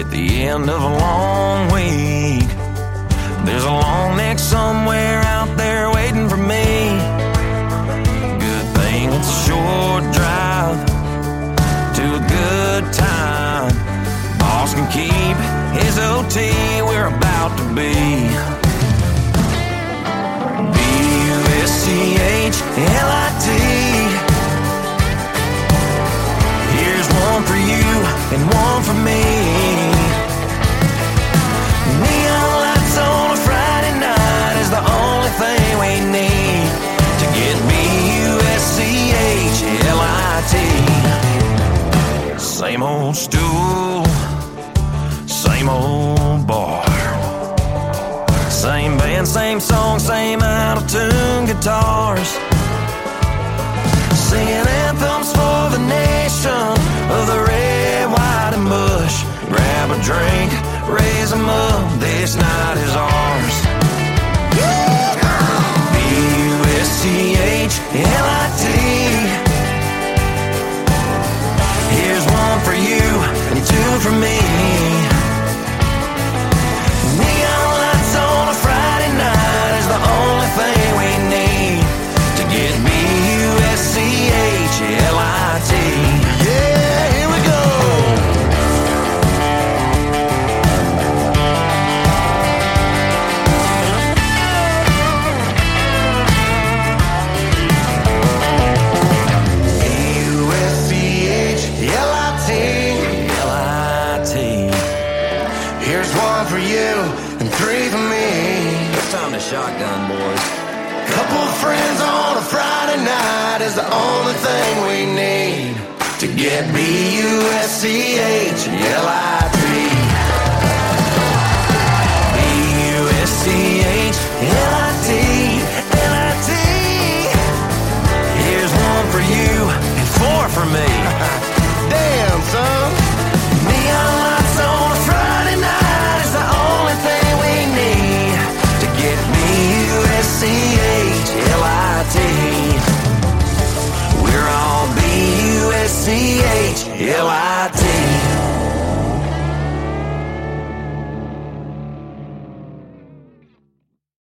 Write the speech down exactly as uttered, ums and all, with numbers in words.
at the end of a long week. There's a long neck somewhere out there waiting for me. Good thing it's a short drive to a good time. Boss can keep his O T, we're about to be B U S C H L I T. Here's one for you and one for me. Neon lights on a Friday night is the only thing we need to get B U S C H L I T. Same old stool, same old bar, same band, same song, same out-of-tune guitars, singing anthems for the nation of the red, white, and bush. Grab a drink, raise 'em up, this night is ours. B U S C H L I T. Here's one for you and two for me. Neon lights on a Friday night is the only thing we need to get B U S C H L I T. Yeah, here we go. B U S C H L I T. L I T. Here's one for you and three for me. It's time to shotgun, boys. Couple of friends on a Friday night is the only thing we need to get B U S C H L I T.